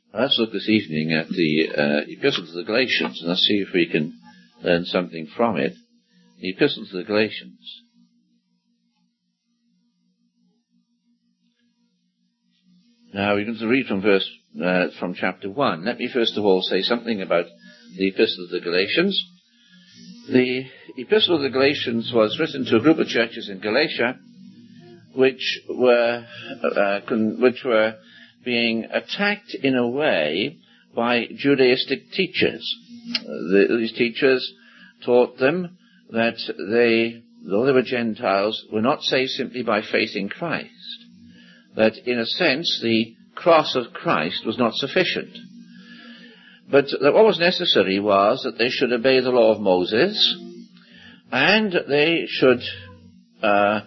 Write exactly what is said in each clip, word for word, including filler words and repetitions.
Let's look this evening at the uh, Epistle to the Galatians, and let's see if we can learn something from it. The Epistle to the Galatians. Now we're going to read from verse, uh, from chapter one. Let me first of all say something about the Epistle to the Galatians. The Epistle to the Galatians was written to a group of churches in Galatia, which were, uh, con- which were being attacked in a way by Judaistic teachers. Uh, the, these teachers taught them that they, though they were Gentiles, were not saved simply by faith in Christ. That in a sense the cross of Christ was not sufficient. But that what was necessary was that they should obey the law of Moses, and they should uh,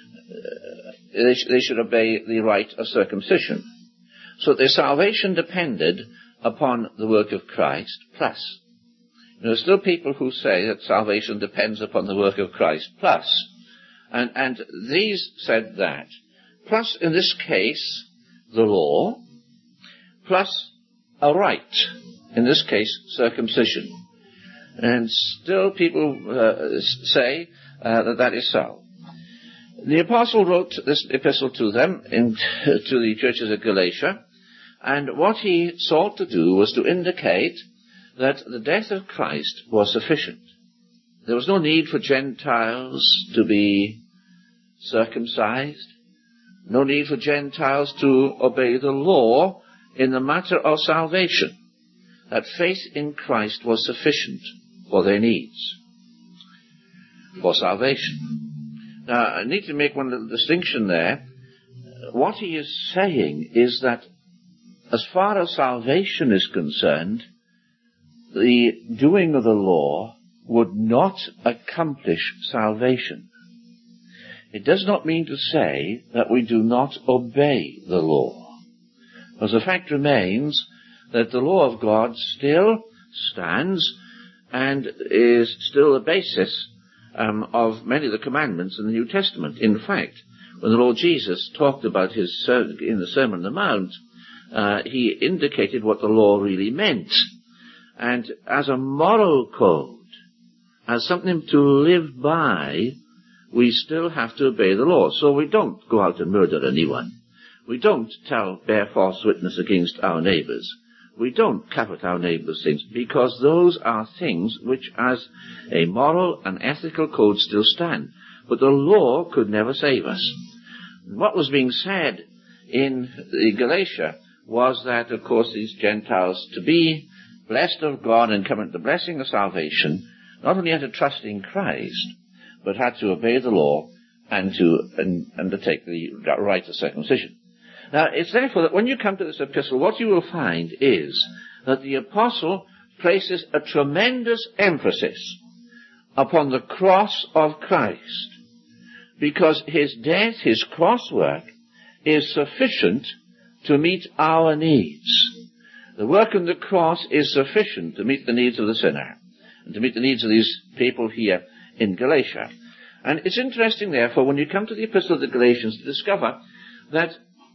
they, sh- they should obey the rite of circumcision. So their salvation depended upon the work of Christ plus. There are still people who say that salvation depends upon the work of Christ plus. And, and these said that. Plus, in this case, the law, plus a rite. In this case, circumcision. And still people uh, say uh, that that is so. The apostle wrote this epistle to them, in, to the churches of Galatia, and what he sought to do was to indicate that the death of Christ was sufficient. There was no need for Gentiles to be circumcised, no need for Gentiles to obey the law in the matter of salvation. That faith in Christ was sufficient for their needs, for salvation. Now, I need to make one little distinction there. What he is saying is that as far as salvation is concerned, the doing of the law would not accomplish salvation. It does not mean to say that we do not obey the law, because the fact remains that the law of God still stands and is still the basis um, of many of the commandments in the New Testament. In fact, when the Lord Jesus talked about his ser- in the Sermon on the Mount, uh, he indicated what the law really meant. And as a moral code, as something to live by, we still have to obey the law. So we don't go out and murder anyone. We don't tell, bear false witness against our neighbors. We don't covet our neighbor's sins, because those are things which as a moral and ethical code still stand. But the law could never save us. What was being said in the Galatia was that, of course, these Gentiles, to be blessed of God and come into the blessing of salvation, not only had to trust in Christ, but had to obey the law and to and, undertake the rite of circumcision. Now, it's therefore that when you come to this epistle, what you will find is that the apostle places a tremendous emphasis upon the cross of Christ, because his death, his cross work, is sufficient to meet our needs. The work on the cross is sufficient to meet the needs of the sinner, and to meet the needs of these people here in Galatia. And it's interesting, therefore, when you come to the Epistle of the Galatians, to discover that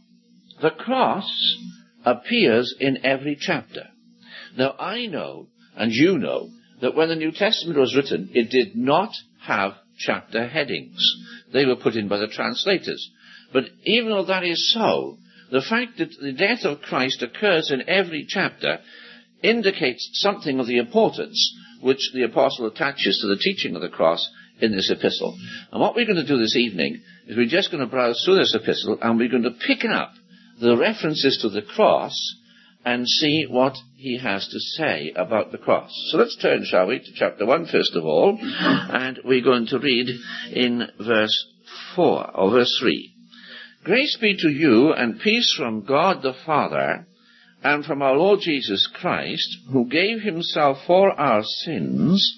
the cross appears in every chapter. Now, I know, and you know, that when the New Testament was written, it did not have chapter headings. They were put in by the translators. But even though that is so, the fact that the death of Christ occurs in every chapter indicates something of the importance which the apostle attaches to the teaching of the cross in this epistle. And what we're going to do this evening is we're just going to browse through this epistle, and we're going to pick up the references to the cross and see what he has to say about the cross. So let's turn, shall we, to chapter one first of all, and we're going to read in verse four, or verse three. Grace be to you and peace from God the Father and from our Lord Jesus Christ, who gave himself for our sins,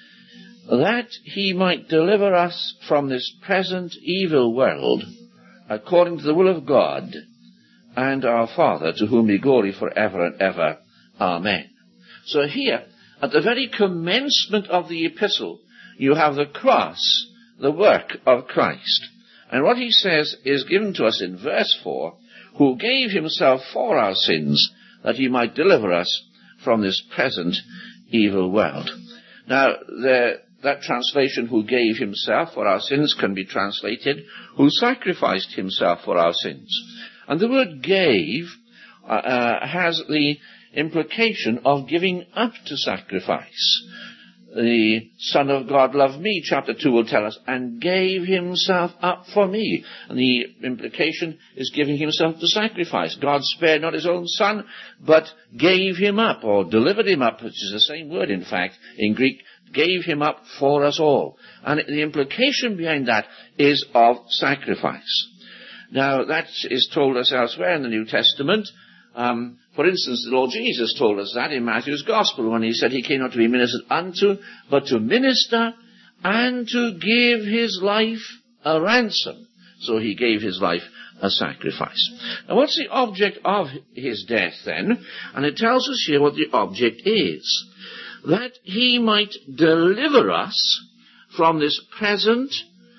that he might deliver us from this present evil world, according to the will of God and our Father, to whom be glory for ever and ever. Amen. So here, at the very commencement of the epistle, you have the cross, the work of Christ. And what he says is given to us in verse four, who gave himself for our sins, that he might deliver us from this present evil world. Now, the, that translation, who gave himself for our sins, can be translated, who sacrificed himself for our sins. And the word gave uh, uh, has the implication of giving up to sacrifice. The Son of God loved me, chapter two will tell us, and gave himself up for me. And the implication is giving himself to sacrifice. God spared not his own Son, but gave him up, or delivered him up, which is the same word, in fact, in Greek, gave him up for us all. And the implication behind that is of sacrifice. Now, that is told us elsewhere in the New Testament. Um, for instance, the Lord Jesus told us that in Matthew's Gospel when he said he came not to be ministered unto, but to minister and to give his life a ransom. So he gave his life a sacrifice. Now, what's the object of his death then? And it tells us here what the object is. That he might deliver us from this present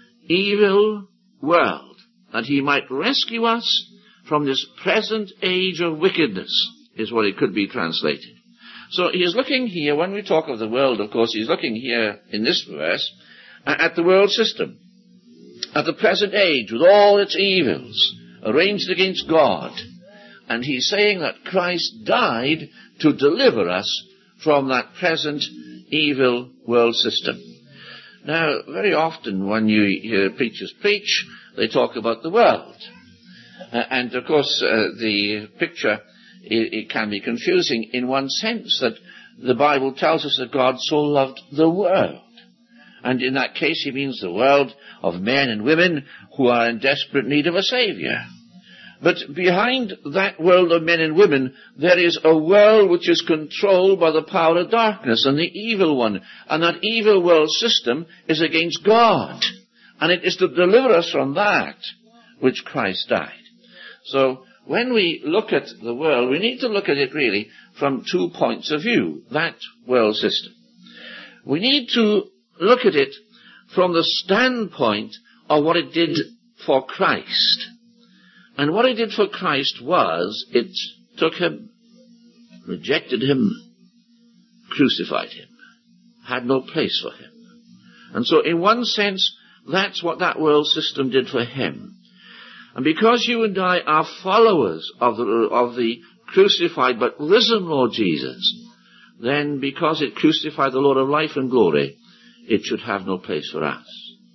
evil world. That he might rescue us from this present age of wickedness, is what it could be translated. So he is looking here, when we talk of the world, of course, he's looking here in this verse at the world system, at the present age with all its evils arranged against God. And he's saying that Christ died to deliver us from that present evil world system. Now, very often when you hear preachers preach, they talk about the world. Uh, and, of course, uh, the picture, it, it can be confusing in one sense, that the Bible tells us that God so loved the world. And in that case, he means the world of men and women who are in desperate need of a Savior. But behind that world of men and women, there is a world which is controlled by the power of darkness and the evil one. And that evil world system is against God. And it is to deliver us from that which Christ died. So when we look at the world, we need to look at it really from two points of view, that world system. We need to look at it from the standpoint of what it did for Christ. And what it did for Christ was, it took him, rejected him, crucified him, had no place for him. And so in one sense, that's what that world system did for him. And because you and I are followers of the, of the crucified but risen Lord Jesus, then because it crucified the Lord of life and glory, it should have no place for us.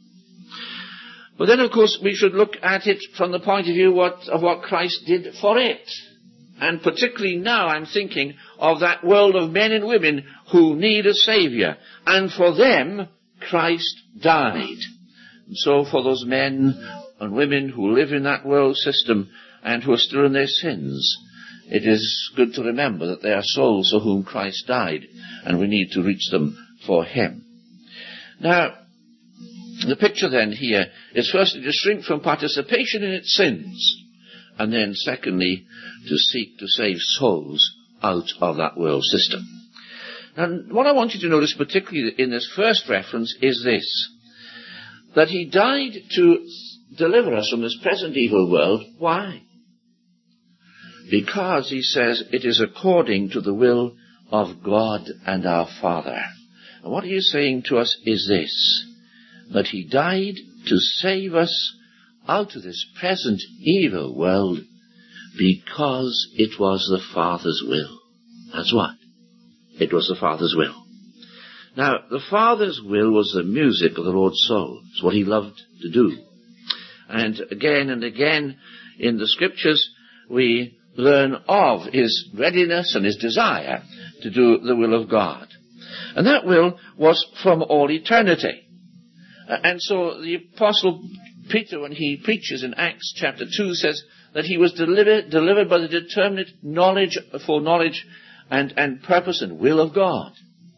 But then, of course, we should look at it from the point of view what, of what Christ did for it. And particularly now I'm thinking of that world of men and women who need a Savior. And for them, Christ died. And so for those men and women who live in that world system and who are still in their sins, it is good to remember that they are souls for whom Christ died, and we need to reach them for him. Now, the picture then here is firstly to shrink from participation in its sins, and then secondly to seek to save souls out of that world system. And what I want you to notice particularly in this first reference is this, that he died to deliver us from this present evil world. Why? Because, he says, it is according to the will of God and our Father. And what he is saying to us is this, that he died to save us out of this present evil world because it was the Father's will. That's what? It was the Father's will. Now, the Father's will was the music of the Lord's soul. It's what he loved to do. And again and again in the Scriptures we learn of his readiness and his desire to do the will of God. And that will was from all eternity. And so the Apostle Peter, when he preaches in Acts chapter two, says that he was delivered, delivered by the determinate knowledge, foreknowledge and, and purpose and will of God.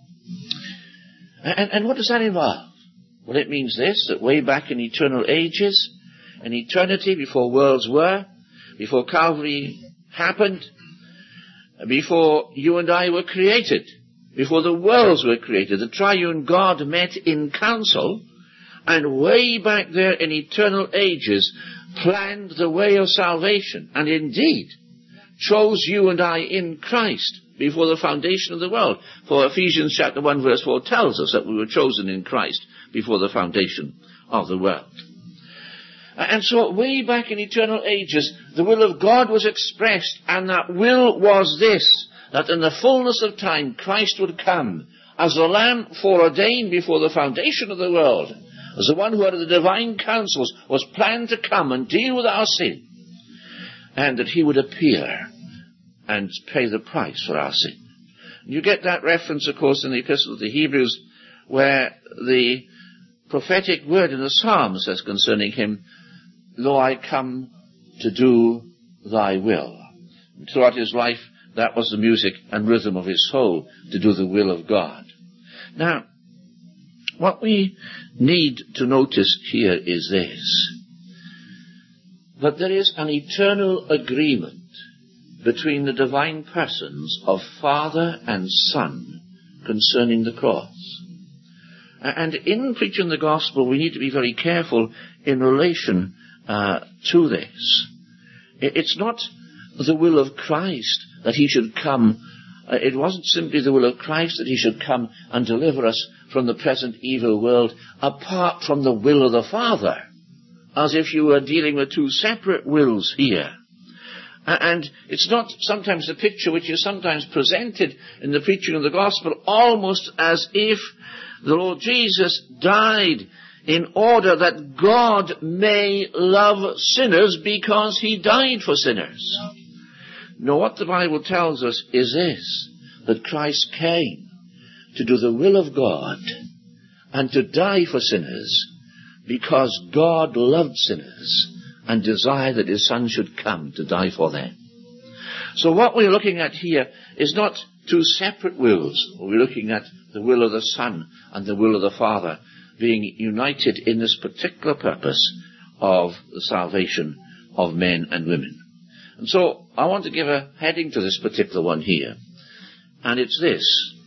And, and what does that involve? Well, it means this, that way back in eternal ages, in eternity, before worlds were, before Calvary happened, before you and I were created, before the worlds were created, the triune God met in council, and way back there in eternal ages planned the way of salvation, and indeed chose you and I in Christ before the foundation of the world. For Ephesians chapter one verse four tells us that we were chosen in Christ before the foundation of the world. And so way back in eternal ages, the will of God was expressed, and that will was this, that in the fullness of time Christ would come as the Lamb foreordained before the foundation of the world, as the one who under the divine counsels was planned to come and deal with our sin, and that he would appear and pay the price for our sin. You get that reference, of course, in the Epistle of the Hebrews, where the prophetic word in the Psalm says concerning him, "Lo, I come to do thy will." And throughout his life, that was the music and rhythm of his soul, to do the will of God. Now, what we need to notice here is this, that there is an eternal agreement between the divine persons of Father and Son concerning the cross. And in preaching the gospel, we need to be very careful in relation uh, to this. It's not the will of Christ that he should come. Uh, it wasn't simply the will of Christ that he should come and deliver us from the present evil world apart from the will of the Father, as if you were dealing with two separate wills here. And it's not sometimes the picture which is sometimes presented in the preaching of the gospel almost as if the Lord Jesus died in order that God may love sinners because he died for sinners. No, what the Bible tells us is this, that Christ came to do the will of God and to die for sinners because God loved sinners and desired that his Son should come to die for them. So what we're looking at here is not two separate wills. We're looking at the will of the Son and the will of the Father being united in this particular purpose of the salvation of men and women. And so I want to give a heading to this particular one here, and it's this: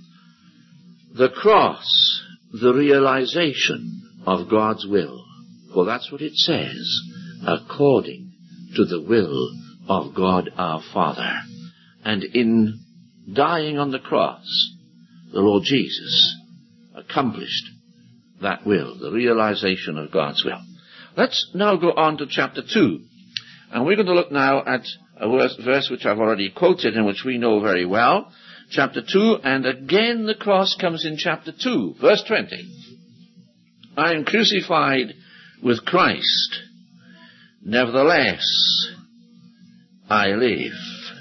the cross, the realization of God's will. For that's what it says, according to the will of God our Father. And in dying on the cross, the Lord Jesus accomplished that will, the realization of God's will. Let's now go on to chapter two. And we're going to look now at a verse which I've already quoted and which we know very well. Chapter two, and again the cross comes in chapter two, verse twenty. I am crucified with Christ. Nevertheless, I live.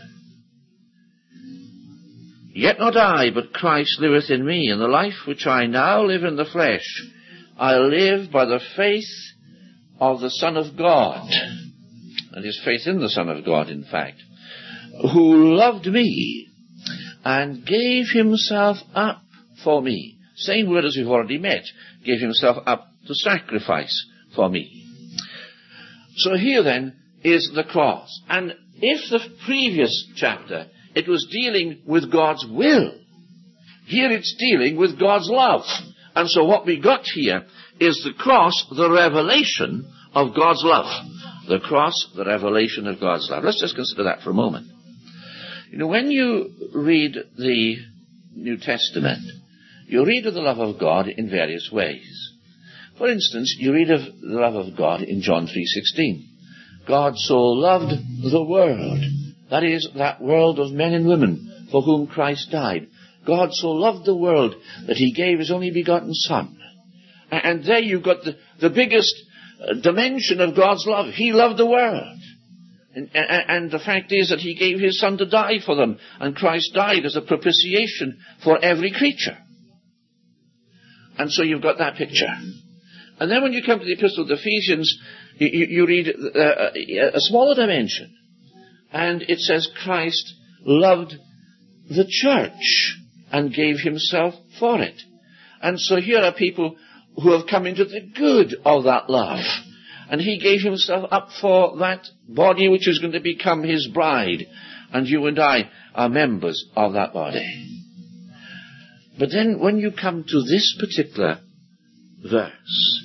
Yet not I, but Christ liveth in me, and the life which I now live in the flesh, I live by the faith of the Son of God, and his faith in the Son of God, in fact, who loved me and gave himself up for me. Same word as we've already met, gave himself up to sacrifice for me. So here then is the cross. And if the previous chapter, it was dealing with God's will, here it's dealing with God's love. And so what we got here is the cross, the revelation of God's love. The cross, the revelation of God's love. Let's just consider that for a moment. You know, when you read the New Testament, you read of the love of God in various ways. For instance, you read of the love of God in John three sixteen. God so loved the world, that is, that world of men and women for whom Christ died. God so loved the world that he gave his only begotten Son. And there you've got the, the biggest dimension of God's love. He loved the world. And, and, and the fact is that he gave his Son to die for them. And Christ died as a propitiation for every creature. And so you've got that picture. And then when you come to the Epistle of Ephesians, you, you read uh, a smaller dimension. And it says Christ loved the church and gave himself for it. And so here are people who have come into the good of that love. And he gave himself up for that body which is going to become his bride. And you and I are members of that body. But then when you come to this particular verse,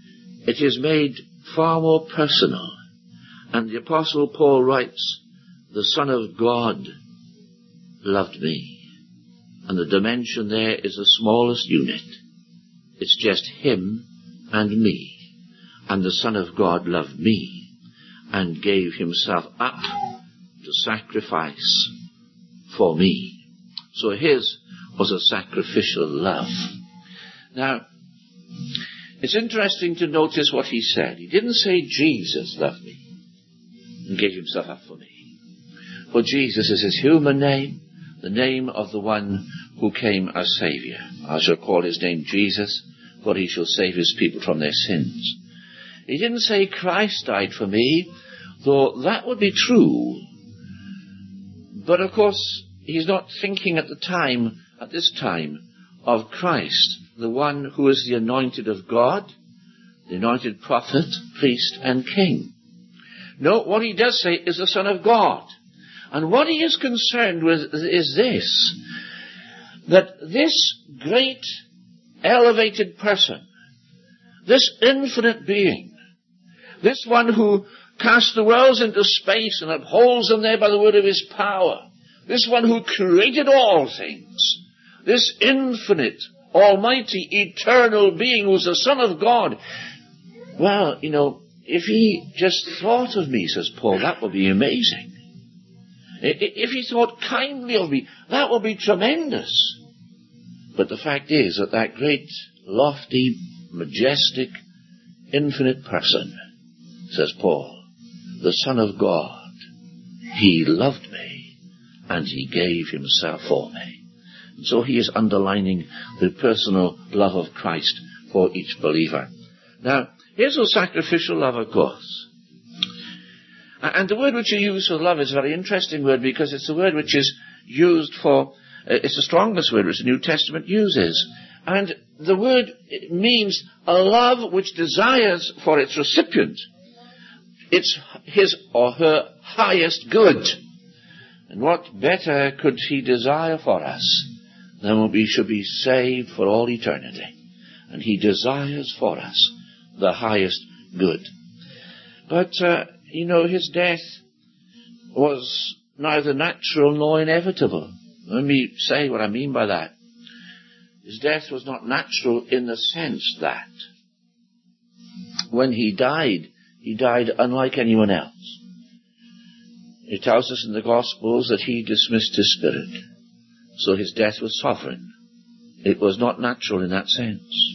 it is made far more personal. And the Apostle Paul writes the Son of God loved me. And the dimension there is the smallest unit. It's just him and me. And the Son of God loved me and gave himself up to sacrifice for me. So his was a sacrificial love. Now, it's interesting to notice what he said. He didn't say Jesus loved me and gave himself up for me. For Jesus is his human name, the name of the one who came as Saviour. I shall call his name Jesus, for he shall save his people from their sins. He didn't say Christ died for me, though that would be true. But of course, he's not thinking at the time, at this time, of Christ, the one who is the anointed of God, the anointed prophet, priest, and king. No, what he does say is the Son of God. And what he is concerned with is this, that this great, elevated person, this infinite being, this one who cast the worlds into space and upholds them there by the word of his power, this one who created all things, this infinite, almighty, eternal being who's the Son of God, well, you know, if he just thought of me, says Paul, that would be amazing. If he thought kindly of me, that would be tremendous. But the fact is that that great, lofty, majestic, infinite person, says Paul, the Son of God, he loved me and he gave himself for me. And so he is underlining the personal love of Christ for each believer. Now, here's a sacrificial love, of course. And the word which you use for love is a very interesting word, because it's the word which is used for, uh, it's the strongest word which the New Testament uses. And the word means a love which desires for its recipient it's his or her highest good. And what better could he desire for us than we should be saved for all eternity? And he desires for us the highest good. But, uh, you know, his death was neither natural nor inevitable. Let me say what I mean by that. His death was not natural in the sense that when he died, he died unlike anyone else. It tells us in the Gospels that he dismissed his spirit. So his death was sovereign. It was not natural in that sense.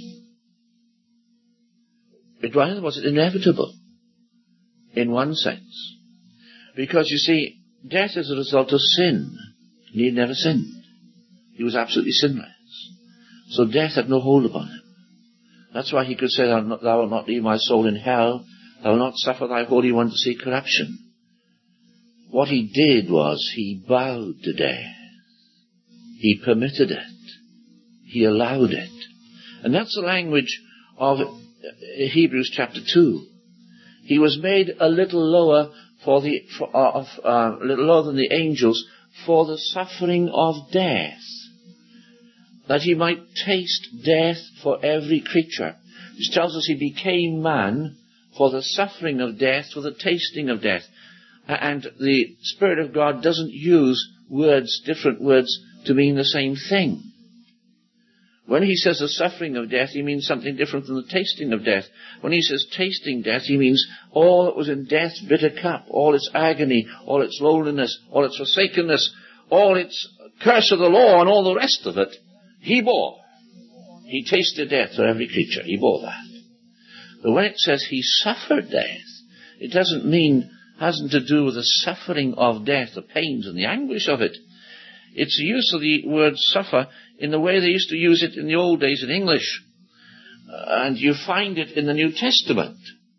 It rather was inevitable in one sense. Because, you see, death is a result of sin. And he had never sinned. He was absolutely sinless. So death had no hold upon him. That's why he could say, thou wilt not leave my soul in hell. Thou wilt not suffer thy Holy One to see corruption. What he did was he bowed to death. He permitted it. He allowed it. And that's the language of Hebrews chapter two. He was made a little lower for the, for, uh, uh, a little lower than the angels for the suffering of death, that he might taste death for every creature. Which tells us he became man for the suffering of death, for the tasting of death. And the Spirit of God doesn't use words, different words, to mean the same thing. When he says the suffering of death, he means something different from the tasting of death. When he says tasting death, he means all that was in death's bitter cup, all its agony, all its loneliness, all its forsakenness, all its curse of the law, and all the rest of it, he bore. He tasted death for every creature. He bore that. But when it says he suffered death, it doesn't mean, hasn't to do with the suffering of death, the pains and the anguish of it. It's the use of the word suffer in the way they used to use it in the old days in English. Uh, and you find it in the New Testament,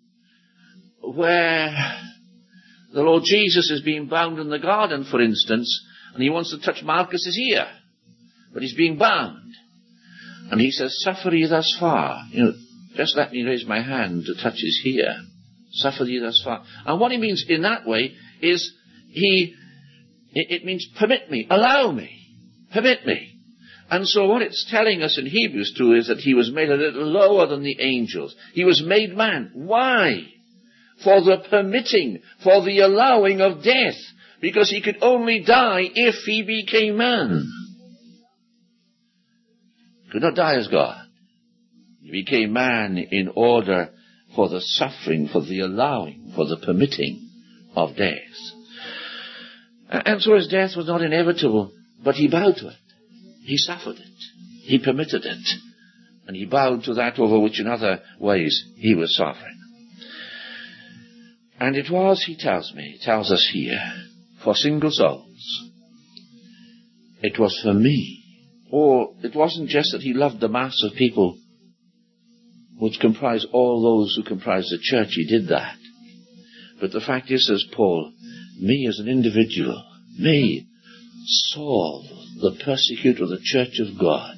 where the Lord Jesus is being bound in the garden, for instance, and he wants to touch Malchus's ear, but he's being bound. And he says, suffer ye thus far. You know, just let me raise my hand to touch his ear. Suffer ye thus far. And what he means in that way is he, it means permit me, allow me, permit me. And so what it's telling us in Hebrews two is that he was made a little lower than the angels. He was made man. Why? For the permitting, for the allowing of death. because he could only die if he became man. He could not die as God. He became man in order for the suffering, for the allowing, for the permitting of death. And so his death was not inevitable, but he bowed to it. He suffered it. He permitted it. And he bowed to that over which in other ways he was sovereign. And it was, he tells me, tells us here, for single souls. It was for me. Or it wasn't just that he loved the mass of people which comprise all those who comprise the church. He did that. But the fact is, says Paul, me as an individual, me, Saul, the persecutor of the church of God,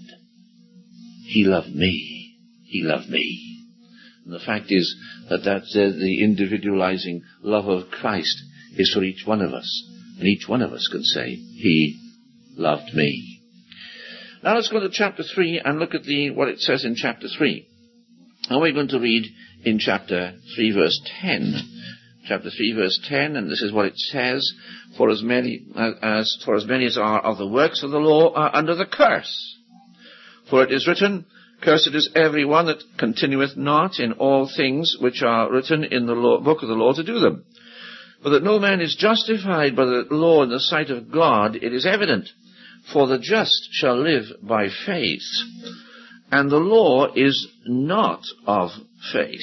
he loved me. He loved me. And the fact is that that's uh, the individualizing love of Christ is for each one of us. And each one of us can say, he loved me. Now let's go to chapter three and look at the what it says in chapter three. And we're going to read in chapter three verse ten. Chapter three verse ten, and this is what it says, For as many as, as for as many as are of the works of the law are under the curse. For it is written, Cursed is every one that continueth not in all things which are written in the law, book of the law to do them. For that no man is justified by the law in the sight of God, it is evident. For the just shall live by faith. And the law is not of faith.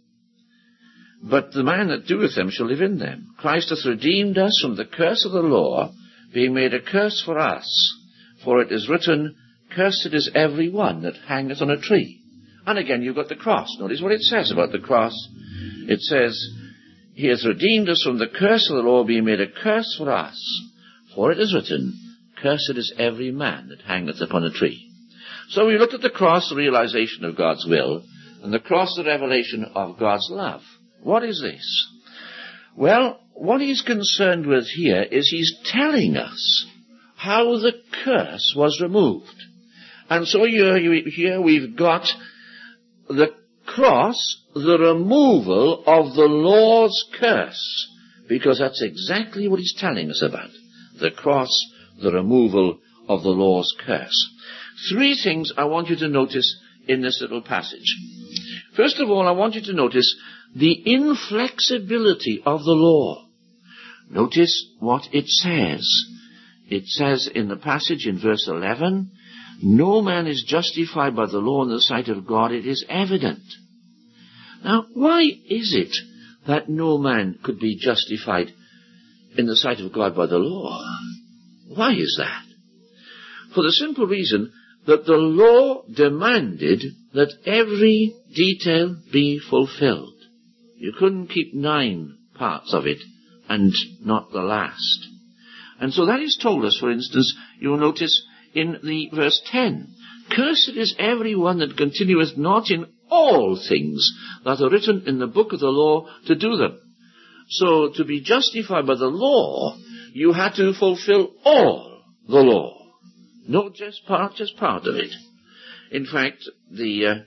But the man that doeth them shall live in them. Christ hath redeemed us from the curse of the law, being made a curse for us. For it is written, Cursed is every one that hangeth on a tree. And again you've got the cross. Notice what it says about the cross. It says, He hath redeemed us from the curse of the law, being made a curse for us. For it is written, Cursed is every man that hangeth upon a tree. So we looked at the cross, the realization of God's will, and the cross, the revelation of God's love. What is this? Well, what he's concerned with here is he's telling us how the curse was removed. And so here, here we've got the cross, the removal of the law's curse, because that's exactly what he's telling us about. The cross, the removal of the law's curse. Three things I want you to notice in this little passage. First of all, I want you to notice the inflexibility of the law. Notice what it says. It says in the passage in verse eleven, No man is justified by the law in the sight of God, it is evident. Now, why is it that no man could be justified in the sight of God by the law? Why is that? For the simple reason that the law demanded that every detail be fulfilled. You couldn't keep nine parts of it and not the last. And so that is told us, for instance, you'll notice in the verse ten, Cursed is every one that continueth not in all things that are written in the book of the law to do them. So to be justified by the law, you had to fulfill all the law. Not just part, just part of it. In fact, the uh,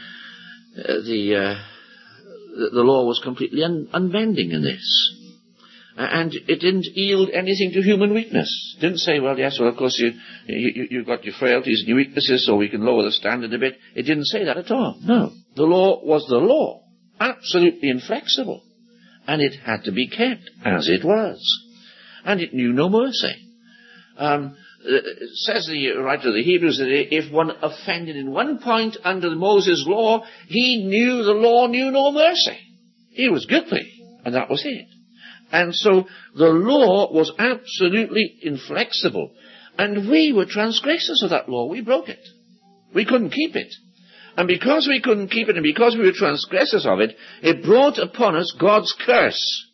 the, uh, the the law was completely un- unbending in this, and it didn't yield anything to human weakness. It didn't say, well, yes, well, of course you, you you've got your frailties and your weaknesses, so we can lower the standard a bit. It didn't say that at all. No, the law was the law, absolutely inflexible, and it had to be kept as it was, and it knew no mercy. Um, It says the writer of the Hebrews that if one offended in one point under Moses' law, he knew the law knew no mercy. He was guilty, and that was it. And so the law was absolutely inflexible, and we were transgressors of that law. We broke it. We couldn't keep it. And because we couldn't keep it, and because we were transgressors of it, it brought upon us God's curse.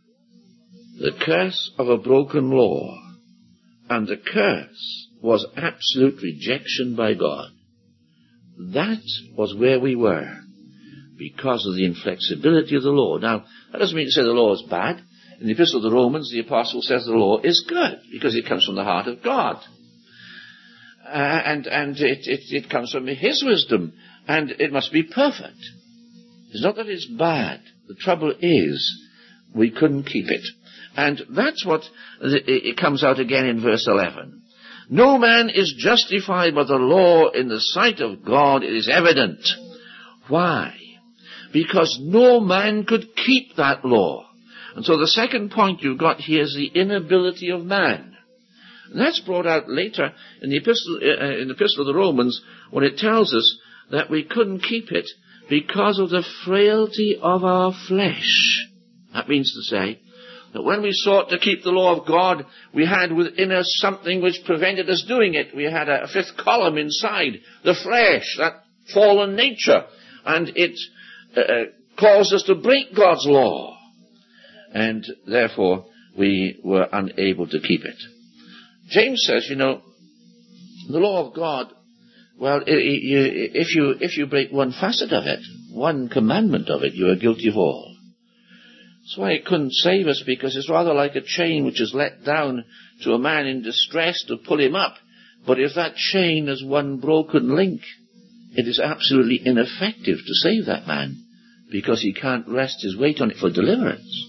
The curse of a broken law. And the curse was absolute rejection by God. That was where we were, because of the inflexibility of the law. Now, that doesn't mean to say the law is bad. In the Epistle of the Romans, the Apostle says the law is good, because it comes from the heart of God. Uh, and and it, it, it comes from His wisdom, and it must be perfect. It's not that it's bad. The trouble is, we couldn't keep it. And that's what it comes out again in verse eleven. No man is justified by the law in the sight of God, it is evident. Why? Because no man could keep that law. And so the second point you've got here is the inability of man. And that's brought out later in the epistle, uh, in the epistle of the Romans, when it tells us that we couldn't keep it because of the frailty of our flesh. That means to say that when we sought to keep the law of God, we had within us something which prevented us doing it. We had a fifth column inside, the flesh, that fallen nature, and it uh, caused us to break God's law. And therefore, we were unable to keep it. James says, you know, the law of God, well, if you, if you break one facet of it, one commandment of it, you are guilty of all. That's why it couldn't save us, because it's rather like a chain which is let down to a man in distress to pull him up. But if that chain has one broken link, it is absolutely ineffective to save that man, because he can't rest his weight on it for deliverance.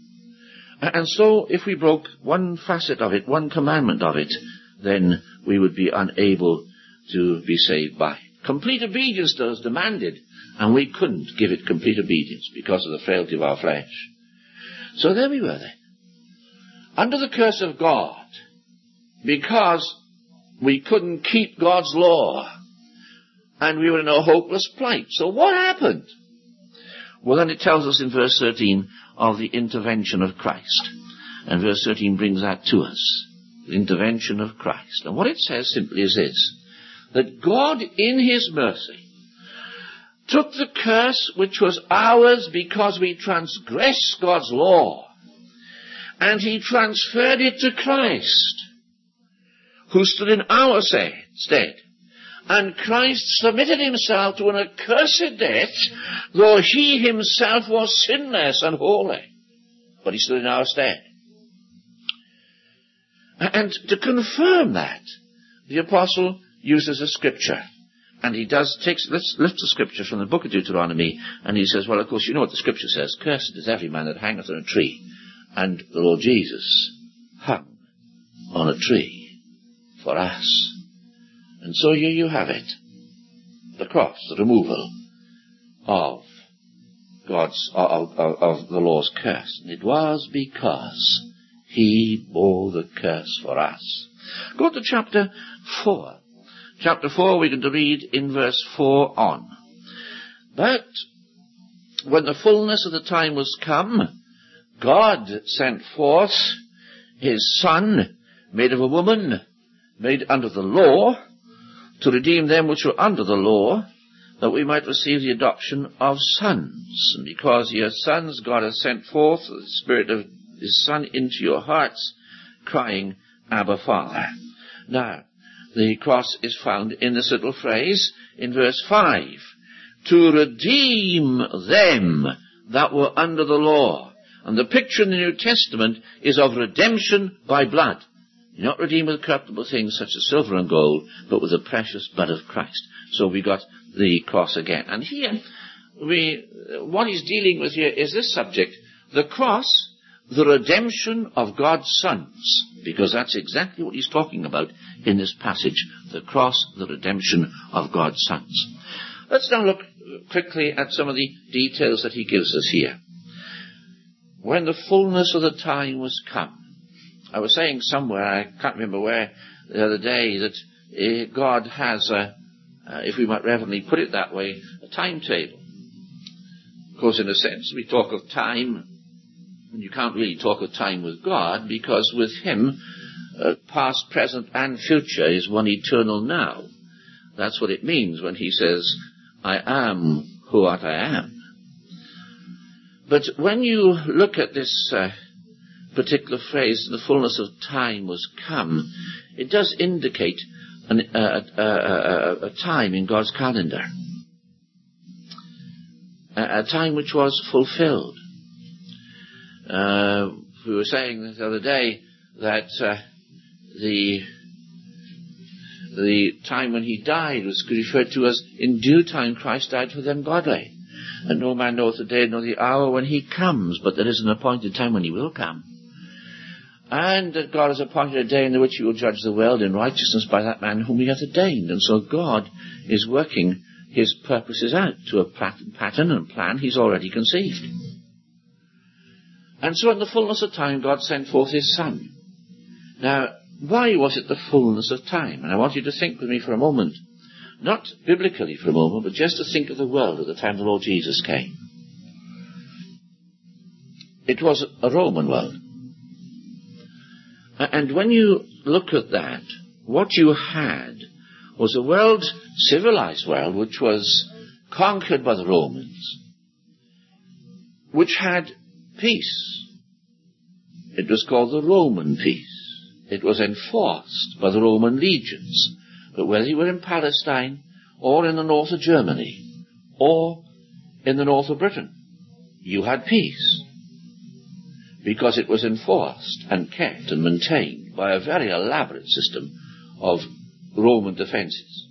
And so, if we broke one facet of it, one commandment of it, then we would be unable to be saved by it. Complete obedience was demanded, and we couldn't give it complete obedience because of the frailty of our flesh. So there we were then, under the curse of God, because we couldn't keep God's law, and we were in a hopeless plight. So what happened? Well, then it tells us in verse thirteen of the intervention of Christ. And verse thirteen brings that to us, the intervention of Christ. And what it says simply is this, that God in his mercy took the curse which was ours because we transgressed God's law, and he transferred it to Christ, who stood in our stead. And Christ submitted himself to an accursed death, though he himself was sinless and holy. But he stood in our stead. And to confirm that, the apostle uses a scripture. And he does, takes, let's lift the scripture from the book of Deuteronomy, and he says, well, of course, you know what the scripture says. Cursed is every man that hangeth on a tree. And the Lord Jesus hung on a tree for us. And so here you have it. The cross, the removal of God's, of, of, of the law's curse. And it was because he bore the curse for us. Go to chapter four. Chapter four, we're going to read in verse four on. But when the fullness of the time was come, God sent forth his Son, made of a woman, made under the law, to redeem them which were under the law, that we might receive the adoption of sons. And because ye are sons, God has sent forth the Spirit of his Son into your hearts, crying, Abba, Father. Now, the cross is found in this little phrase in verse five. To redeem them that were under the law. And the picture in the New Testament is of redemption by blood. You're not redeemed with corruptible things such as silver and gold, but with the precious blood of Christ. So we got the cross again. And here, we, what he's dealing with here is this subject, the cross, the redemption of God's sons. Because that's exactly what he's talking about in this passage. The cross, the redemption of God's sons. Let's now look quickly at some of the details that he gives us here. When the fullness of the time was come, I was saying somewhere, I can't remember where, the other day, that uh, God has, a, uh, if we might reverently put it that way, a timetable. Of course, in a sense, we talk of time, and you can't really talk of time with God, because with him, uh, past, present, and future is one eternal now. That's what it means when he says, I am who what I am. But when you look at this uh, particular phrase, the fullness of time was come, it does indicate an, uh, uh, uh, a time in God's calendar. A, a time which was fulfilled. Uh, we were saying the other day that uh, the the time when he died was referred to as, in due time Christ died for them godly. And no man knoweth the day nor the hour when he comes, but there is an appointed time when he will come. And that God has appointed a day in which he will judge the world in righteousness by that man whom he hath ordained. And so God is working his purposes out to a pattern and plan he's already conceived. And so in the fullness of time, God sent forth his Son. Now, why was it the fullness of time? And I want you to think with me for a moment, not biblically for a moment, but just to think of the world at the time the Lord Jesus came. It was a Roman world. And when you look at that, what you had was a world, civilized world, which was conquered by the Romans, which had peace. It was called the Roman peace. It was enforced by the Roman legions. But whether you were in Palestine, or in the north of Germany, or in the north of Britain, you had peace. Because it was enforced and kept and maintained by a very elaborate system of Roman defences.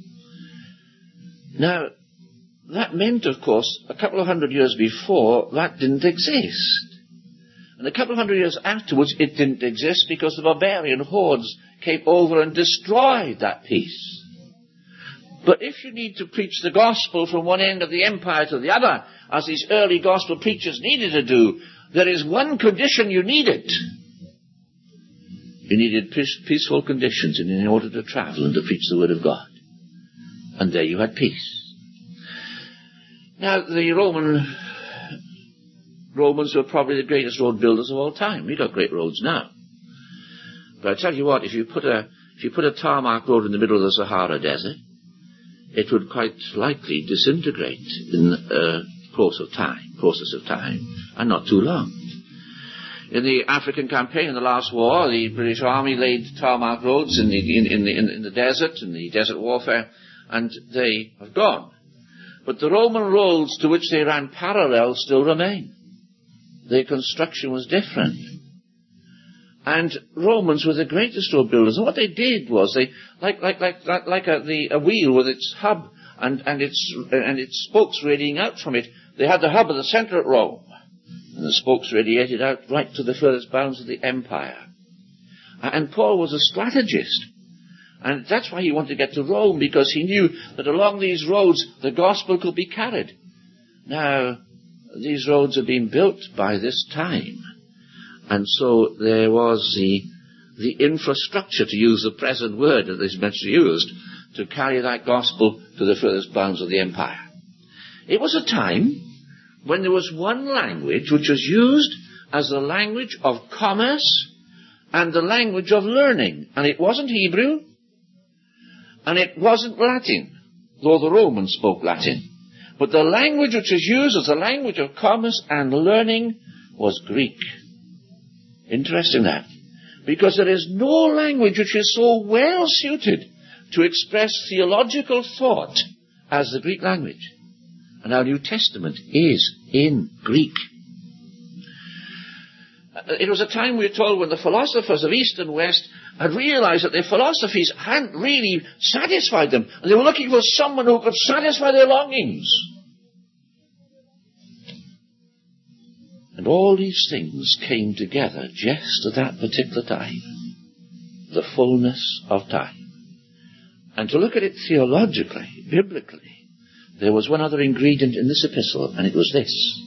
Now, that meant, of course, a couple of hundred years before, that didn't exist. And a couple of hundred years afterwards, it didn't exist because the barbarian hordes came over and destroyed that peace. But if you need to preach the gospel from one end of the empire to the other, as these early gospel preachers needed to do, there is one condition you needed. You needed peaceful conditions in order to travel and to preach the word of God. And there you had peace. Now, the Roman Romans were probably the greatest road builders of all time. We've got great roads now. But I tell you what, if you put a if you put a tarmac road in the middle of the Sahara Desert, it would quite likely disintegrate in a course of time, process of time, and not too long. In the African campaign in the last war, the British Army laid tarmac roads in the, in, in, the, in the desert, in the desert warfare, and they have gone. But the Roman roads to which they ran parallel still remain. Their construction was different. And Romans were the greatest road builders. And what they did was they, like like like like, like a, the, a wheel with its hub and and its and its spokes radiating out from it. They had the hub at the centre at Rome, and the spokes radiated out right to the furthest bounds of the empire. And Paul was a strategist, and that's why he wanted to get to Rome, because he knew that along these roads the gospel could be carried. Now, these roads had been built by this time. And so there was the, the infrastructure, to use the present word that is meant to be used, to carry that gospel to the furthest bounds of the empire. It was a time when there was one language which was used as the language of commerce and the language of learning. And it wasn't Hebrew, and it wasn't Latin, though the Romans spoke Latin. But the language which was used as the language of commerce and learning was Greek. Interesting that. Because there is no language which is so well suited to express theological thought as the Greek language. And our New Testament is in Greek. It was a time, we are told, when the philosophers of East and West had realized that their philosophies hadn't really satisfied them. And they were looking for someone who could satisfy their longings. And all these things came together just at that particular time. The fullness of time. And to look at it theologically, biblically, there was one other ingredient in this epistle, and it was this.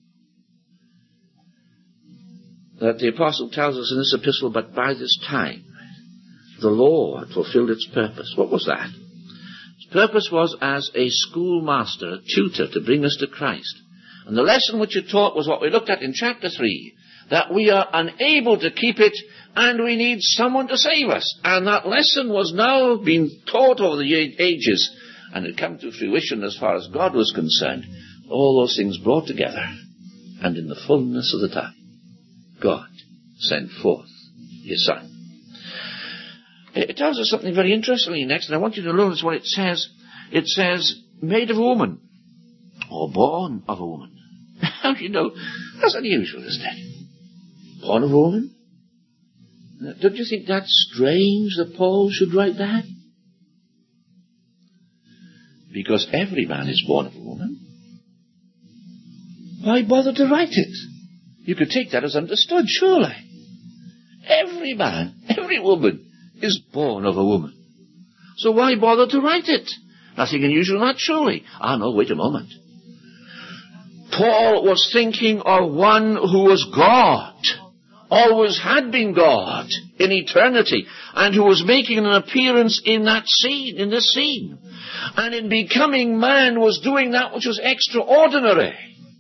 That the apostle tells us in this epistle, but by this time, the law had fulfilled its purpose. What was that? Its purpose was as a schoolmaster, a tutor, to bring us to Christ. And the lesson which it taught was what we looked at in chapter three, that we are unable to keep it and we need someone to save us. And that lesson was now being taught over the ages and had come to fruition as far as God was concerned. All those things brought together, and in the fullness of the time, God sent forth his Son. It tells us something very interestingly next, and I want you to notice what it says. It says, made of a woman, or born of a woman. How do you know? That's unusual, isn't it? Born of a woman? Don't you think that's strange that Paul should write that? Because every man is born of a woman. Why bother to write it? You could take that as understood, surely. Every man, every woman is born of a woman. So why bother to write it? Nothing unusual in that, surely. Ah, no, wait a moment. Paul was thinking of one who was God, always had been God in eternity, and who was making an appearance in that scene, in this scene. And in becoming man was doing that which was extraordinary.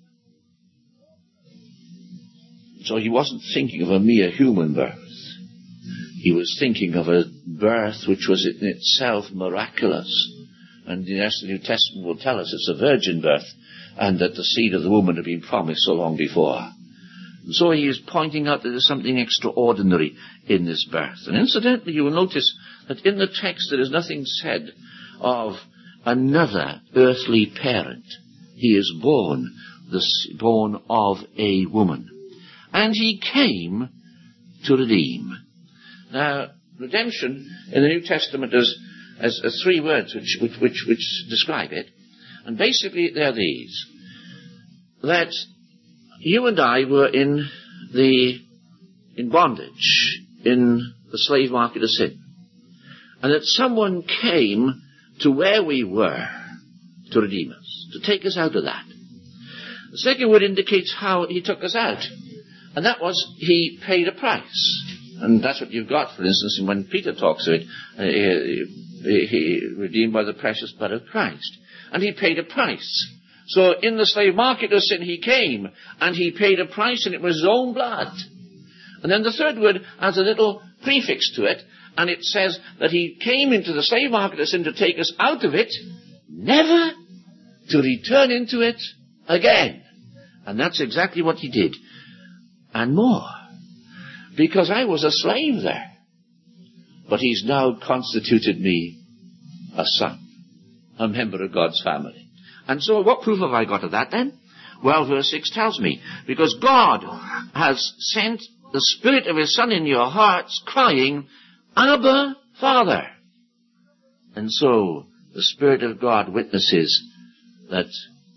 So he wasn't thinking of a mere human birth. He was thinking of a birth which was in itself miraculous. And yes, the New Testament will tell us it's a virgin birth, and that the seed of the woman had been promised so long before. And so he is pointing out that there's something extraordinary in this birth. And incidentally, you will notice that in the text there is nothing said of another earthly parent. He is born, the, born of a woman. And he came to redeem. Now, redemption in the New Testament is as, as three words which, which, which, which describe it. And basically they're these. That you and I were in the, in bondage, in the slave market of sin. And that someone came to where we were to redeem us, to take us out of that. The second word indicates how he took us out. And that was, he paid a price. And that's what you've got, for instance, when Peter talks of it, uh, he, he redeemed by the precious blood of Christ. And he paid a price. So in the slave market of sin he came, and he paid a price, and it was his own blood. And then the third word has a little prefix to it, and it says that he came into the slave market of sin to take us out of it, never to return into it again. And that's exactly what he did. And more. Because I was a slave there. But he's now constituted me a son. A member of God's family. And so what proof have I got of that then? Well, verse six tells me. Because God has sent the Spirit of His Son in your hearts, crying, Abba, Father. And so the Spirit of God witnesses that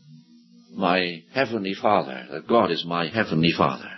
my Heavenly Father, that God is my Heavenly Father.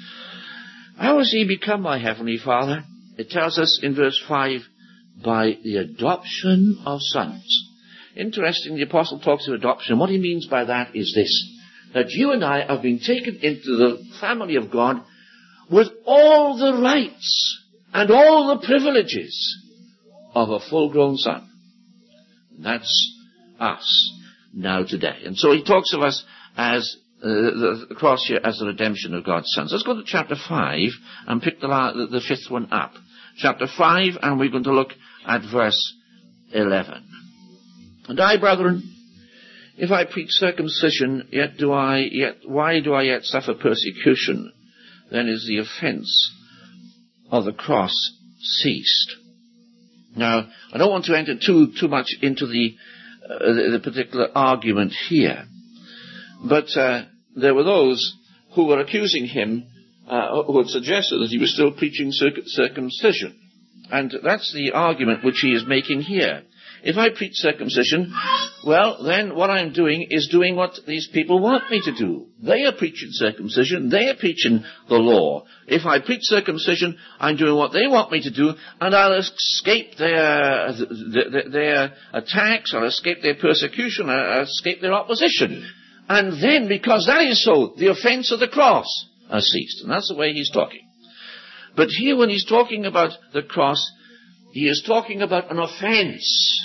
How has He become my Heavenly Father? It tells us in verse five, by the adoption of sons. Interesting, the Apostle talks of adoption. What he means by that is this, that you and I have been taken into the family of God with all the rights and all the privileges of a full-grown son. And that's us now today. And so he talks of us as uh, the, the cross here as the redemption of God's sons. Let's go to chapter five and pick the, the, the fifth one up. Chapter five, and we're going to look at verse eleven. And I, brethren, if I preach circumcision, yet do I, yet why do I yet suffer persecution? Then is the offence of the cross ceased. Now, I don't want to enter too too much into the uh, the, the particular argument here, but uh, there were those who were accusing him, uh, who had suggested that he was still preaching circ- circumcision, and that's the argument which he is making here. If I preach circumcision, well, then what I'm doing is doing what these people want me to do. They are preaching circumcision. They are preaching the law. If I preach circumcision, I'm doing what they want me to do, and I'll escape their, their, their attacks, I'll escape their persecution, I'll escape their opposition. And then, because that is so, the offense of the cross has ceased. And that's the way he's talking. But here, when he's talking about the cross, he is talking about an offense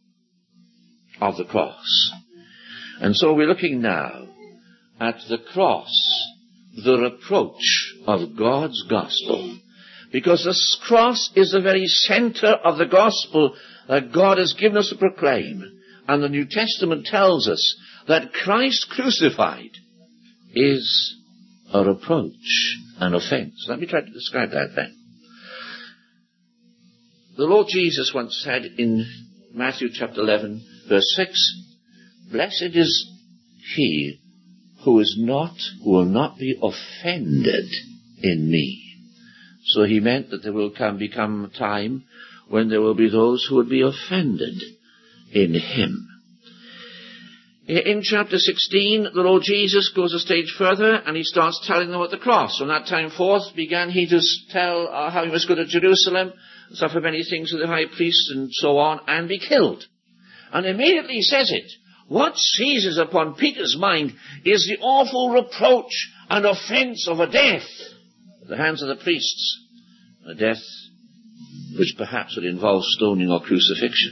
of the cross. And so we're looking now at the cross, the reproach of God's gospel. Because the cross is the very center of the gospel that God has given us to proclaim. And the New Testament tells us that Christ crucified is a reproach, an offense. Let me try to describe that then. The Lord Jesus once said in Matthew chapter eleven, verse six, blessed is he who is not, who will not be offended in me. So he meant that there will come, become a time when there will be those who would be offended in him. In chapter sixteen, the Lord Jesus goes a stage further and he starts telling them about the cross. From that time forth began he to tell uh, how he must go to Jerusalem, suffer many things with the high priests and so on, and be killed. And immediately he says it. What seizes upon Peter's mind is the awful reproach and offence of a death at the hands of the priests. A death which perhaps would involve stoning or crucifixion.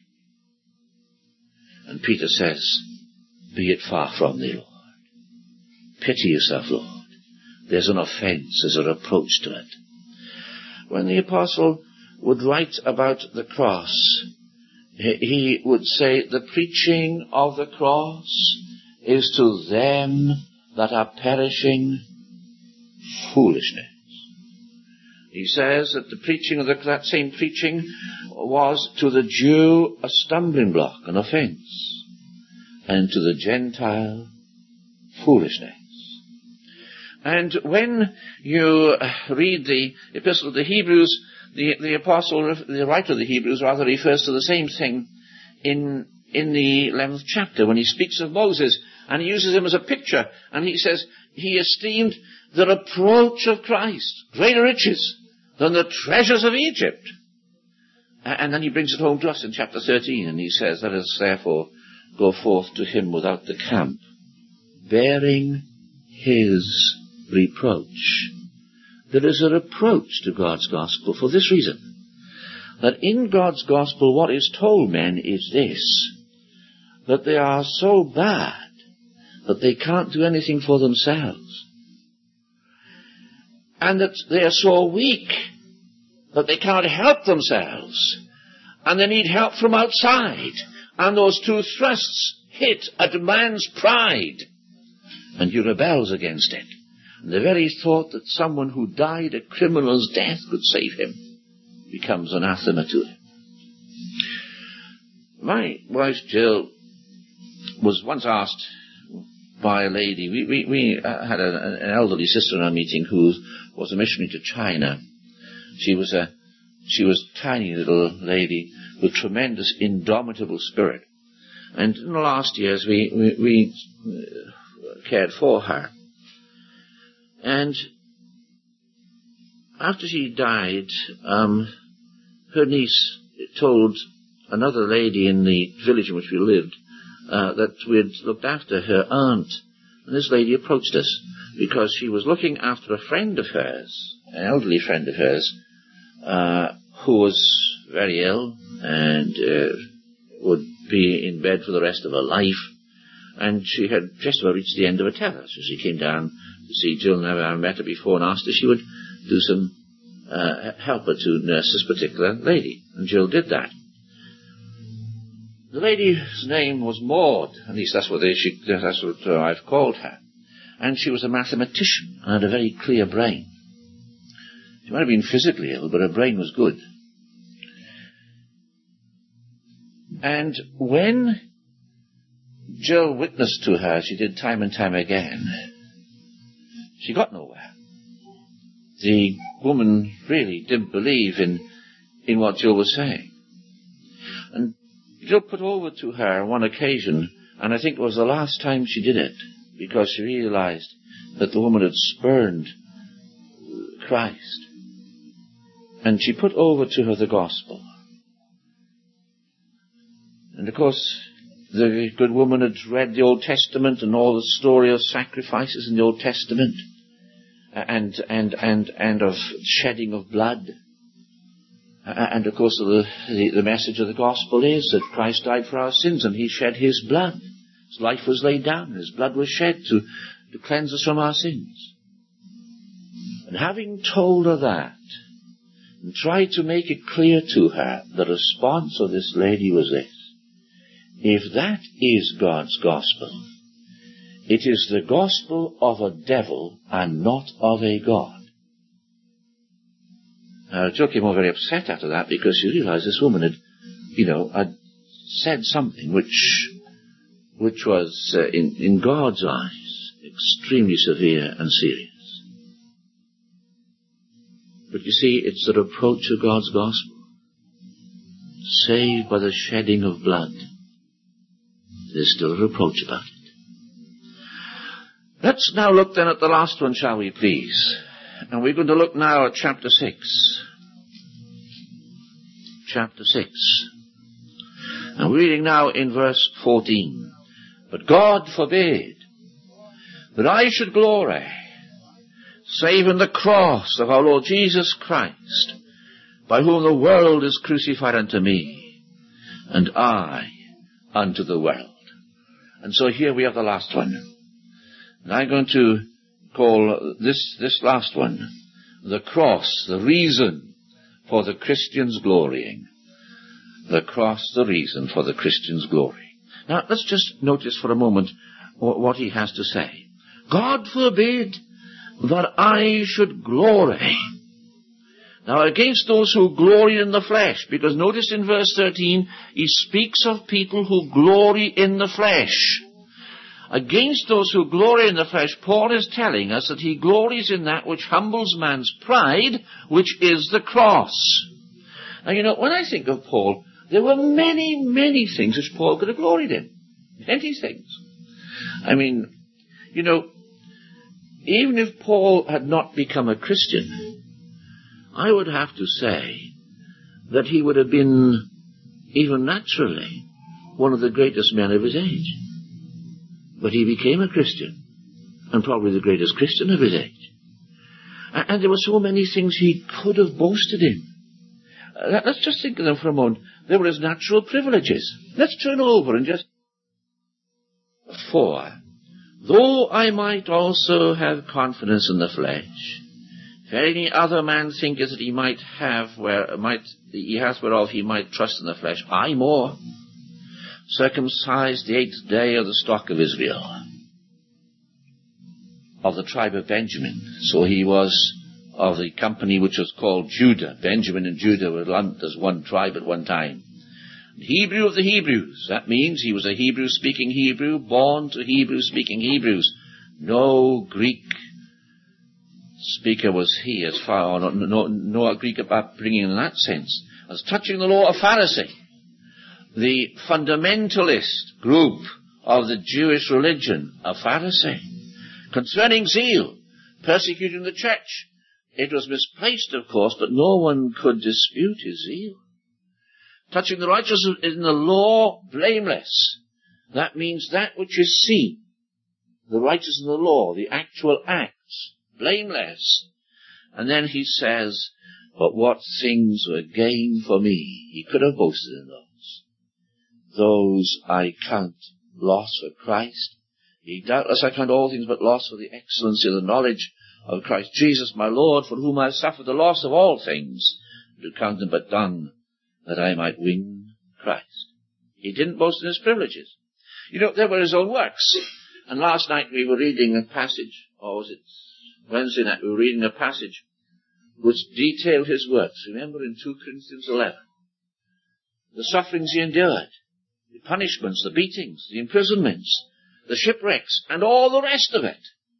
And Peter says, be it far from thee, Lord. Pity yourself, Lord. There's an offence, there's a reproach to it. When the apostle would write about the cross, he would say, the preaching of the cross is to them that are perishing foolishness. He says that the preaching of the, that same preaching was to the Jew a stumbling block, an offence, and to the Gentile foolishness. And when you read the Epistle of the Hebrews, the, the apostle, the writer of the Hebrews rather, refers to the same thing in, in the eleventh chapter when he speaks of Moses, and he uses him as a picture, and he says he esteemed the reproach of Christ greater riches than the treasures of Egypt. And then he brings it home to us in chapter thirteen, and he says, let us therefore go forth to him without the camp, bearing his reproach. There is a reproach to God's gospel for this reason, that in God's gospel what is told men is this, that they are so bad that they can't do anything for themselves, and that they are so weak that they cannot help themselves, and they need help from outside, and those two thrusts hit at man's pride, and he rebels against it. And the very thought that someone who died a criminal's death could save him becomes anathema to him. My wife Jill was once asked by a lady, we, we, we uh, had a, an elderly sister in our meeting who was a missionary to China. She was a, she was a tiny little lady with tremendous indomitable spirit. And in the last years we, we, we cared for her. And after she died, um, her niece told another lady in the village in which we lived uh, that we had looked after her aunt. And this lady approached us because she was looking after a friend of hers, an elderly friend of hers, uh, who was very ill and uh, would be in bed for the rest of her life. And she had just about reached the end of her tether. So she came down to see Jill, never met her before, and asked if she would do some uh, help her to nurse this particular lady. And Jill did that. The lady's name was Maud, at least that's what, they, she, that's what uh, I've called her. And she was a mathematician and had a very clear brain. She might have been physically ill, but her brain was good. And when Jill witnessed to her, she did time and time again, she got nowhere. The woman really didn't believe in, in what Jill was saying. And Jill put over to her on one occasion, and I think it was the last time she did it, because she realized that the woman had spurned Christ. And she put over to her the gospel. And of course, the good woman had read the Old Testament and all the story of sacrifices in the Old Testament, and and and and of shedding of blood. And of course, the, the, the message of the gospel is that Christ died for our sins, and he shed his blood. His life was laid down, and his blood was shed to, to cleanse us from our sins. And having told her that, and tried to make it clear to her, the response of this lady was this: if that is God's gospel, it is the gospel of a devil and not of a God. Now, Jill came over very upset after that because she realized this woman had, you know, had said something which, which was, uh, in, in God's eyes, extremely severe and serious. But you see, it's the reproach of God's gospel. Saved by the shedding of blood. there's still a reproach about it. Let's now look then at the last one, shall we, please? And we're going to look now at chapter six. Chapter six. And we're reading now in verse fourteen. But God forbid that I should glory, save in the cross of our Lord Jesus Christ, by whom the world is crucified unto me, and I unto the world. And so here we have the last one. And I'm going to call this, this last one, the cross, the reason for the Christian's glorying. The cross, the reason for the Christian's glory. Now, let's just notice for a moment what he has to say. God forbid that I should glory. Now, against those who glory in the flesh, because notice in verse thirteen, he speaks of people who glory in the flesh. Against those who glory in the flesh, Paul is telling us that he glories in that which humbles man's pride, which is the cross. Now, you know, when I think of Paul, there were many, many things which Paul could have gloried in. Many things. I mean, you know, even if Paul had not become a Christian, I would have to say that he would have been, even naturally, one of the greatest men of his age. But he became a Christian, and probably the greatest Christian of his age. And there were so many things he could have boasted in. Let's just think of them for a moment. They were his natural privileges. Let's turn over and just... For, though I might also have confidence in the flesh, if any other man thinketh that he might have where might he hath whereof he might trust in the flesh, I more, circumcised the eighth day of the stock of Israel, of the tribe of Benjamin. So he was of the company which was called Judah. Benjamin and Judah were lumped as one tribe at one time. Hebrew of the Hebrews. That means he was a Hebrew-speaking Hebrew, born to Hebrew-speaking Hebrews. No Greek speaker was he, as far, no, no, no Greek upbringing in that sense. As touching the law, a Pharisee. The fundamentalist group of the Jewish religion, a Pharisee. Concerning zeal, persecuting the church. It was misplaced, of course, but no one could dispute his zeal. Touching the righteousness in the law, blameless. That means that which is seen. The righteousness in the law, the actual acts, blameless. And then he says, but what things were gain for me. He could have boasted in those. Those I count loss for Christ. He doubtless I count all things but loss for the excellency of the knowledge of Christ Jesus my Lord, for whom I have suffered the loss of all things, to count them but dung, that I might win Christ. He didn't boast in his privileges. You know, they were his own works. And last night we were reading a passage, or was it Wednesday night, we were reading a passage which detailed his works. Remember in two Corinthians eleven. The sufferings he endured, the punishments, the beatings, the imprisonments, the shipwrecks, and all the rest of it.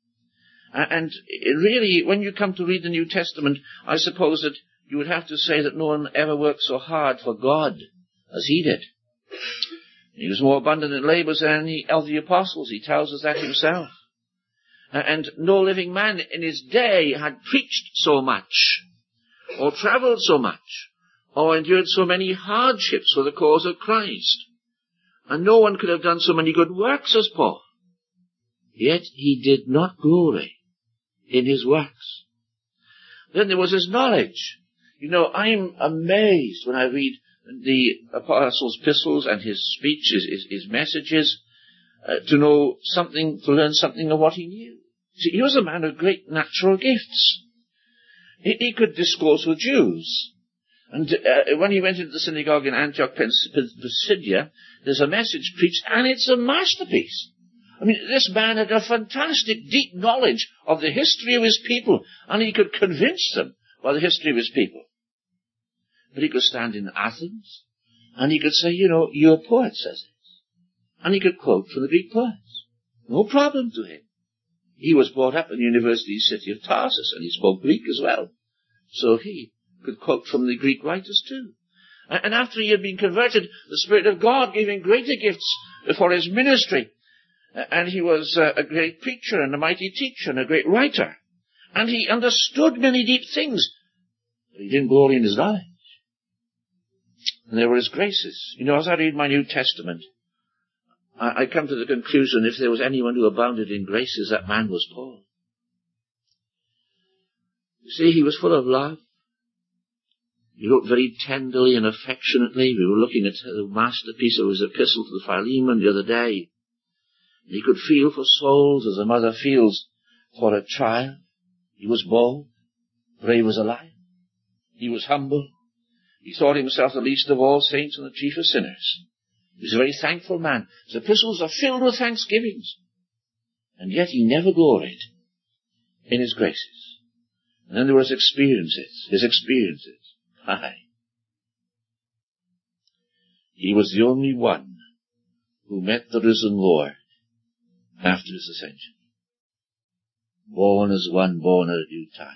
And really, when you come to read the New Testament, I suppose that you would have to say that no one ever worked so hard for God as he did. He was more abundant in labors than any of the apostles. He tells us that himself. And no living man in his day had preached so much, or traveled so much, or endured so many hardships for the cause of Christ. And no one could have done so many good works as Paul. Yet he did not glory in his works. Then there was his knowledge. You know, I'm amazed when I read the apostles' epistles and his speeches, his, his messages, uh, to know something, to learn something of what he knew. See, he was a man of great natural gifts. He, he could discourse with Jews. And uh, when he went into the synagogue in Antioch, Pisidia, there's a message preached, and it's a masterpiece. I mean, this man had a fantastic, deep knowledge of the history of his people, and he could convince them by the history of his people. But he could stand in Athens, and he could say, you know, your poet says it. And he could quote from the Greek poets. No problem to him. He was brought up in the university city of Tarsus, and he spoke Greek as well. So he could quote from the Greek writers too. And after he had been converted, the Spirit of God gave him greater gifts for his ministry. And he was a great preacher and a mighty teacher and a great writer. And he understood many deep things. But he didn't glory in his knowledge. And there were his graces. You know, as I read my New Testament, I, I come to the conclusion if there was anyone who abounded in graces, that man was Paul. You see, he was full of love. He wrote very tenderly and affectionately. We were looking at the masterpiece of his epistle to the Philemon the other day. He could feel for souls as a mother feels for a child. He was bold, brave as a lion. He was humble. He thought himself the least of all saints and the chief of sinners. He was a very thankful man. His epistles are filled with thanksgivings. And yet he never gloried in his graces. And then there were his experiences, his experiences. Aye. He was the only one who met the risen Lord after his ascension. Born as one born at a due time.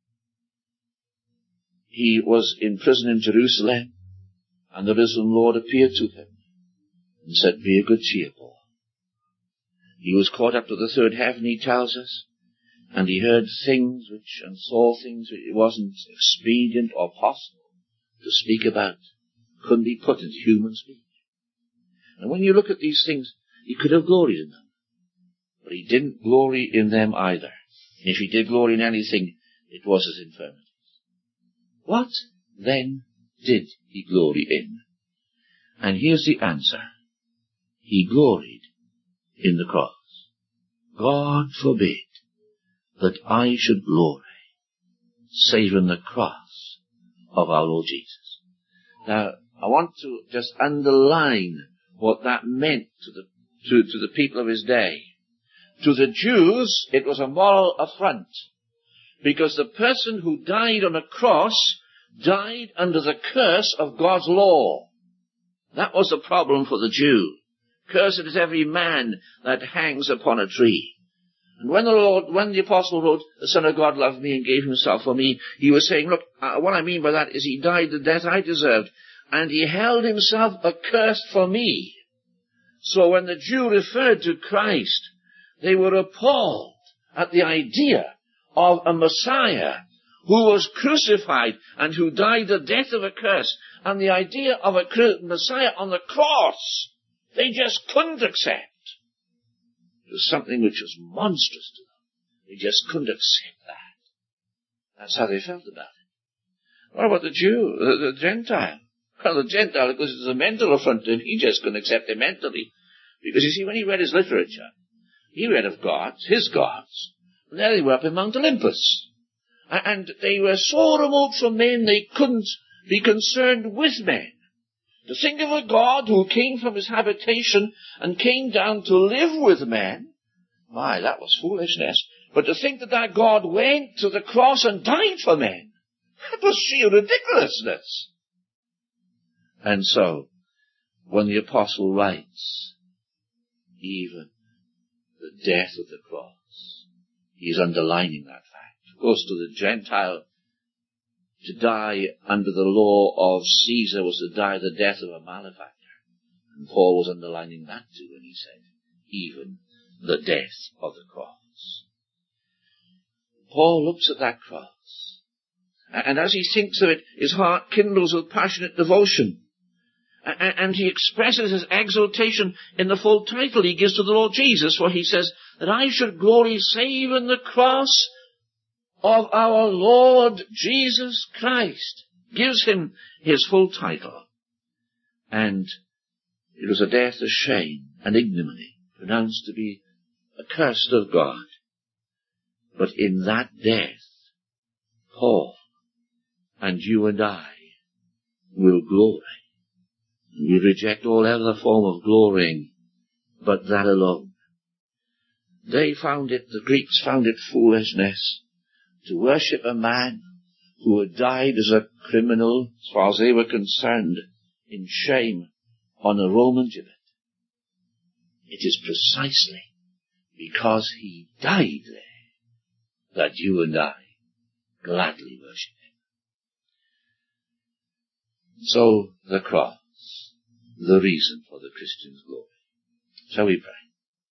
He was in prison in Jerusalem, and the risen Lord appeared to him and said, "Be of good cheer, Paul." He was caught up to the third heaven, he tells us, and he heard things which, and saw things which it wasn't expedient or possible to speak about, couldn't be put into human speech. And when you look at these things, he could have gloried in them, but he didn't glory in them either. And if he did glory in anything, it was his infirmities. What then did he glory in? And here's the answer. He gloried in the cross. God forbid that I should glory save in the cross of our Lord Jesus. Now, I want to just underline what that meant to the, to, to the people of his day. To the Jews, it was a moral affront, because the person who died on a cross died under the curse of God's law. That was the problem for the Jew. Cursed is every man that hangs upon a tree. And when the Lord, when the apostle wrote, "The Son of God loved me and gave himself for me," he was saying, look, uh, what I mean by that is he died the death I deserved, and he held himself accursed for me. So when the Jew referred to Christ, they were appalled at the idea of a Messiah who was crucified and who died the death of a curse. And the idea of a Messiah on the cross, they just couldn't accept. It was something which was monstrous to them. They just couldn't accept that. That's how they felt about it. What about the Jew, the, the Gentile? Well, the Gentile, because it's a mental affront to him, he just couldn't accept it mentally. Because you see, when he read his literature, he read of gods, his gods, and there they were up in Mount Olympus. And they were so remote from men they couldn't be concerned with men. To think of a God who came from his habitation and came down to live with men, my, that was foolishness. But to think that that God went to the cross and died for men, that was sheer ridiculousness. And so, when the apostle writes, even the death of the cross, he's underlining that fact. Of course, to the Gentile, to die under the law of Caesar was to die the death of a malefactor. And Paul was underlining that too when he said, even the death of the cross. Paul looks at that cross, and as he thinks of it, his heart kindles with passionate devotion. And he expresses his exultation in the full title he gives to the Lord Jesus, for he says, that I should glory save in the cross of our Lord Jesus Christ. Gives him his full title. And it was a death of shame and ignominy, pronounced to be accursed of God. But in that death, Paul and you and I will glory. We reject all other form of glorying, but that alone. They found it, the Greeks found it foolishness to worship a man who had died as a criminal, as far as they were concerned, in shame on a Roman gibbet. It is precisely because he died there that you and I gladly worship him. So the cross, the reason for the Christian's glory. Shall we pray?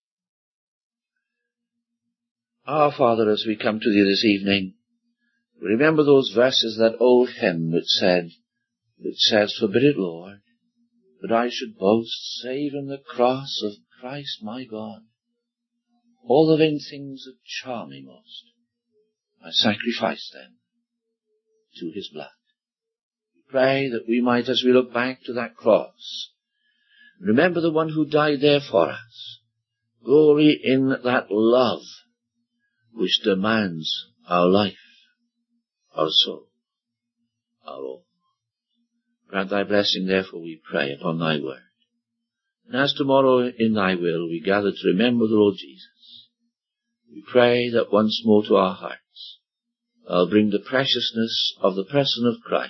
Our Father, as we come to thee this evening, remember those verses, that old hymn which said, which says, forbid it, Lord, that I should boast, save in the cross of Christ my God. All the vain things that charm me most, I sacrifice them to his blood. We pray that we might, as we look back to that cross, remember the one who died there for us. Glory in that love which demands our life, our soul, our all. Grant thy blessing, therefore, we pray, upon thy word. And as tomorrow in thy will we gather to remember the Lord Jesus, we pray that once more to our hearts thou bring the preciousness of the person of Christ,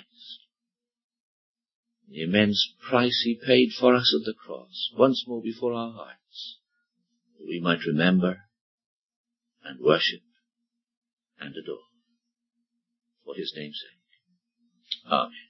the immense price he paid for us at the cross, once more before our hearts, that we might remember and worship and adore. For his name's sake. Amen.